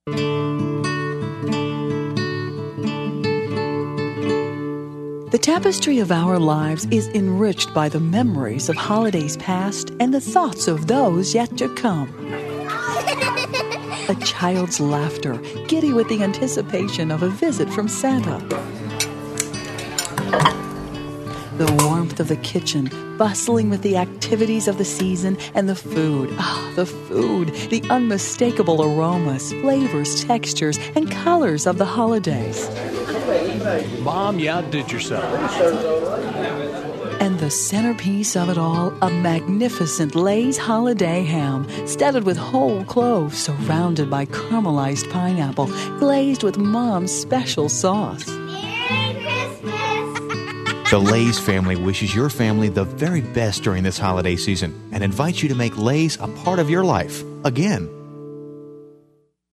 The tapestry of our lives is enriched by the memories of holidays past and the thoughts of those yet to come. A child's laughter, giddy with the anticipation of a visit from Santa. The warmth of the kitchen, bustling with the activities of the season, and the food. The food, the unmistakable aromas, flavors, textures, and colors of the holidays. Mom, you outdid yourself. And the centerpiece of it all, a magnificent Lay's holiday ham, studded with whole cloves, surrounded by caramelized pineapple, glazed with Mom's special sauce. Merry Christmas! The Lay's family wishes your family the very best during this holiday season and invites you to make Lay's a part of your life. Again,